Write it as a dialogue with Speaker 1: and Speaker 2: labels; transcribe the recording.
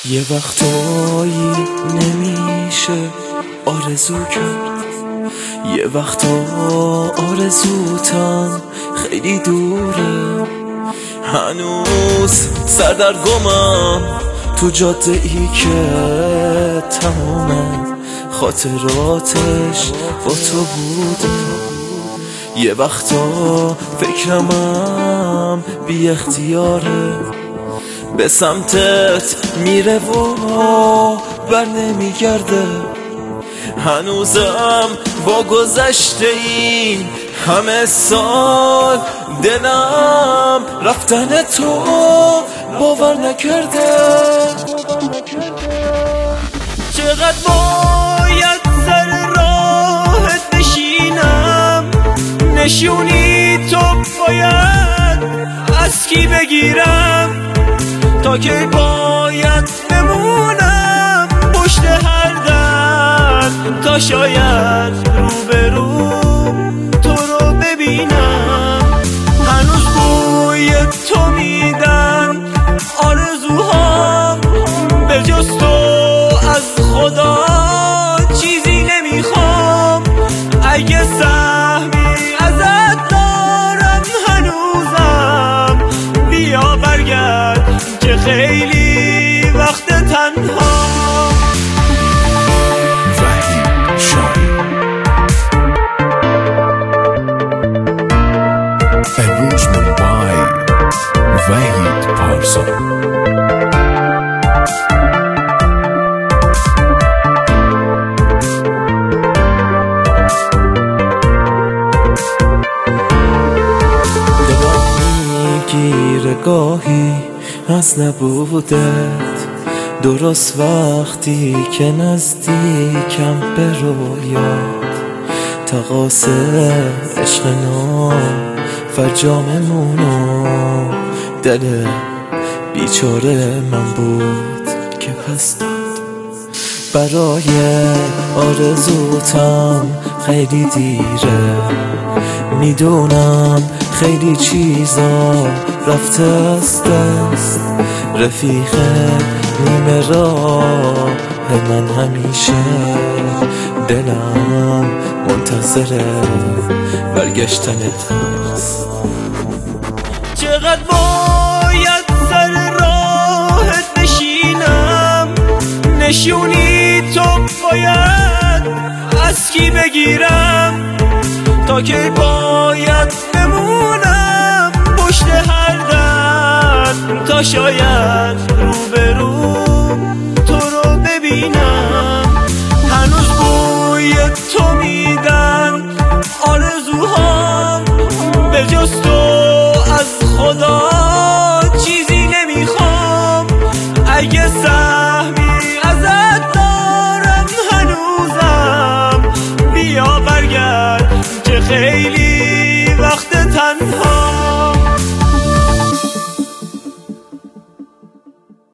Speaker 1: یه وقتایی نمیشه آرزو کرد، یه وقتا آرزوتم خیلی دوره. هنوز سردرگمم تو جاده ای که تمام خاطراتش با تو بوده. یه وقتا فکرمم بی اختیاره به سمتت میره و بر نمیگرده. هنوزم با گذشته این همه سال دلم رفتن تو باور نکرده.
Speaker 2: چقدر باید سر راهت بشینم، نشونی تو باید از کی بگیرم، تا که باید بمونم پشت هر در، تا شاید روبرو تو رو ببینم. هنوز بوی تو میدن آرزوهام، به جز تو از خدا چیزی نمیخوام. اگه سهمی ازت دارم هنوزم، بیا برگرد که خیلی وقت تنها.
Speaker 3: وحید پارسا.
Speaker 1: دلم میگیره گاهی از نبودت، درست وقتی که نزدیکم به رویات. تقاصر عشق نام فرجاممونو دل بیچاره من بود که پس داد. برای آرزوتم خیلی دیره، میدونم خیلی چیزا رفته از دست. رفیق نیمه راه من همیشه، دلم منتظر برگشتنت هست.
Speaker 2: چقدر باید سر راهت بشینم، نشونی تو باید از کی بگیرم، تا که باید بمونم پشت هر در، تا شاید روبرو تو رو ببینم. هنوز بوی تو میدن آرزوهام، به جز تو از خدا چیزی نمیخوام. اگه سهمی ازت دارم هنوزم، بیا برگرد که خیلی وقت تنها.